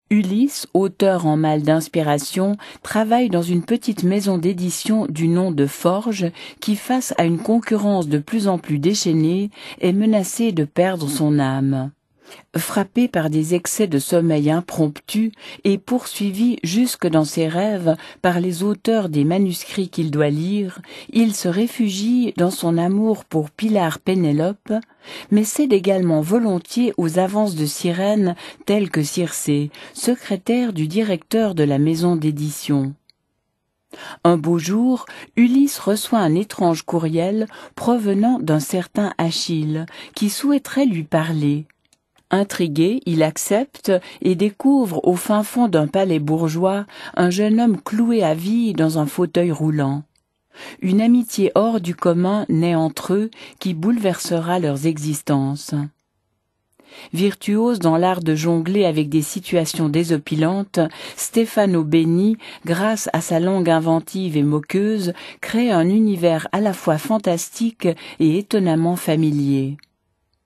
Ulysse, auteur en mal d'inspiration, travaille dans une petite maison d'édition du nom de Forge qui, face à une concurrence de plus en plus déchaînée, est menacée de perdre son âme. Frappé par des excès de sommeil impromptus et poursuivi jusque dans ses rêves par les auteurs des manuscrits qu'il doit lire, il se réfugie dans son amour pour Pilar Pénélope, mais cède également volontiers aux avances de sirènes telles que Circé, secrétaire du directeur de la maison d'édition. Un beau jour, Ulysse reçoit un étrange courriel provenant d'un certain Achille, qui souhaiterait lui parler. Intrigué, il accepte et découvre au fin fond d'un palais bourgeois un jeune homme cloué à vie dans un fauteuil roulant. Une amitié hors du commun naît entre eux qui bouleversera leurs existences. Virtuose dans l'art de jongler avec des situations désopilantes, Stefano Benni, grâce à sa langue inventive et moqueuse, crée un univers à la fois fantastique et étonnamment familier.